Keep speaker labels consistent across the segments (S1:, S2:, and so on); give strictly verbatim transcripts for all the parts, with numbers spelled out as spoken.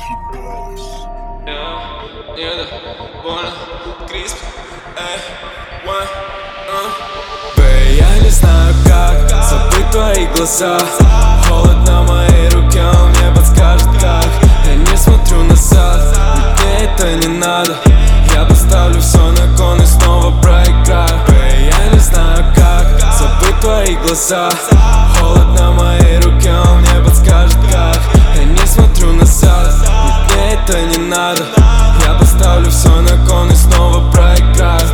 S1: Бэй, я не знаю как забыть твои глаза. Холод на моей руке, он мне подскажет как. Я не смотрю назад, мне это не надо. Я поставлю все на кон и снова проиграю. Бэй, я не знаю как забыть твои глаза. Холод на моей руке, он мне подскажет как. Я не смотрю назад, мне это не надо. Я поставлю все на кон и снова проиграю.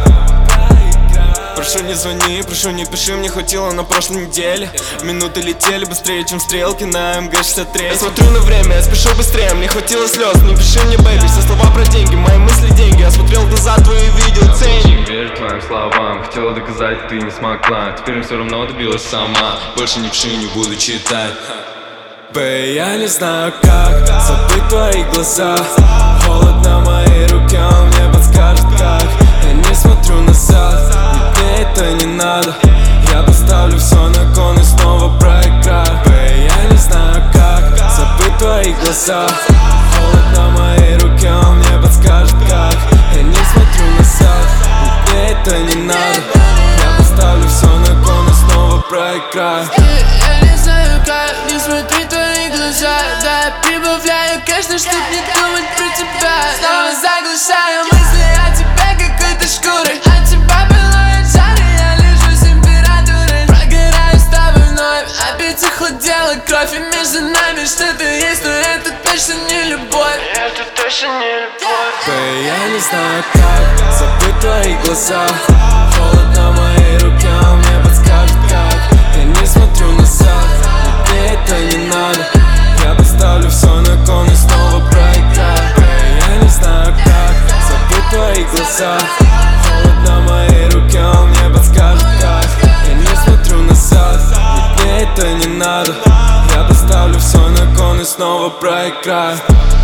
S1: Прошу, не звони, прошу, не пиши, мне хватило на прошлой неделе. Минуты летели быстрее, чем стрелки на эм гэ шестьдесят три. Я смотрю на время, я спешу быстрее, мне хватило слез. Не пиши мне, бэйби, все слова про деньги, мои мысли деньги. Я смотрел в глаза твои и видел ценник.
S2: Я очень верю твоим словам, хотела доказать, ты не смогла. Теперь все равно добилась сама. Больше не пиши, не буду читать.
S1: Бэй, я не знаю как забыть твои глаза. Холод на моей руке, он мне подскажет как. Я не смотрю назад, мне это не надо. Я поставлю все на кон и снова проиграю. Бэй, я не знаю как забыть твои глаза. Холод на моей руке, он мне подскажет как. Я не смотрю назад, мне это не надо. Я поставлю все на кон и снова проиграю.
S3: Я не знаю как не смотреть твои глаза. Да, я прибавляю конечно, чтоб не думать про тебя. Снова заглушаю мысли о тебе какой-то шкурой. От тебя пылает жар, и я лежу с температурой. Прогораю с тобой вновь, опять охладела кровь. И между нами что-то есть, но это точно не любовь. Это точно не любовь.
S1: Бэй, я не знаю как забыть твои глаза. Холод на моей руке, он мне подскажет как. Я не смотрю назад, мне это не надо. Я поставлю все на кон и снова проиграю. Бэй, я не знаю как забыть твои глаза. Холод на моей руке, он мне подскажет как. Я не смотрю назад, мне это не надо. Я поставлю все на кон и снова проиграю.